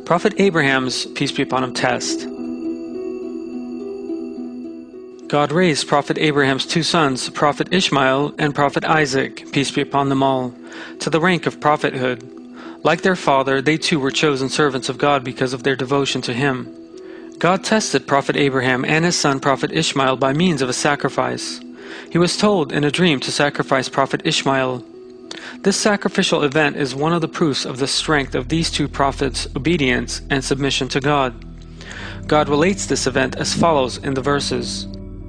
Prophet Abraham's, peace be upon him, test. God raised Prophet Abraham's two sons, Prophet Ishmael and Prophet Isaac, peace be upon them all, to the rank of prophethood. Like their father, they too were chosen servants of God because of their devotion to him. God tested Prophet Abraham and his son Prophet Ishmael by means of a sacrifice. He was told in a dream to sacrifice Prophet Ishmael. This sacrificial event is one of the proofs of the strength of these two prophets' obedience and submission to God. God relates this event as follows in the verses.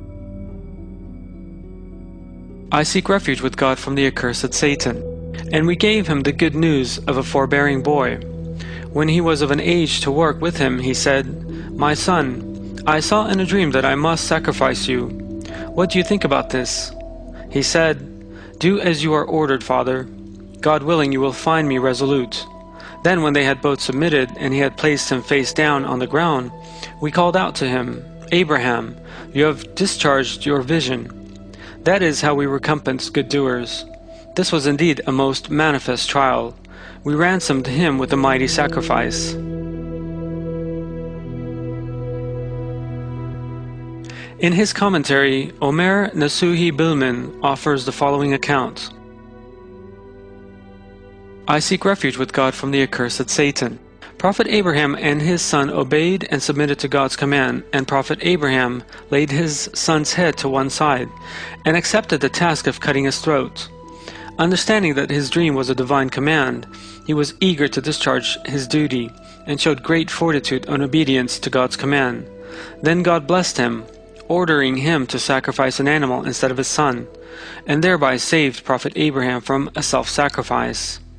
I seek refuge with God from the accursed Satan. And we gave him the good news of a forbearing boy. When he was of an age to work with him, he said, My son, I saw in a dream that I must sacrifice you. What do you think about this? He said, Do as you are ordered, father. God willing, you will find me resolute. Then when they had both submitted, and he had placed him face down on the ground, we called out to him, Abraham, you have discharged your vision. That is how we recompense good doers. This was indeed a most manifest trial. We ransomed him with a mighty sacrifice. In his commentary, Omer Nasuhi Bilman offers the following account. I seek refuge with God from the accursed Satan. Prophet Abraham and his son obeyed and submitted to God's command, and Prophet Abraham laid his son's head to one side and accepted the task of cutting his throat. Understanding that his dream was a divine command, he was eager to discharge his duty and showed great fortitude and obedience to God's command. Then God blessed him, ordering him to sacrifice an animal instead of his son, and thereby saved Prophet Abraham from a self-sacrifice.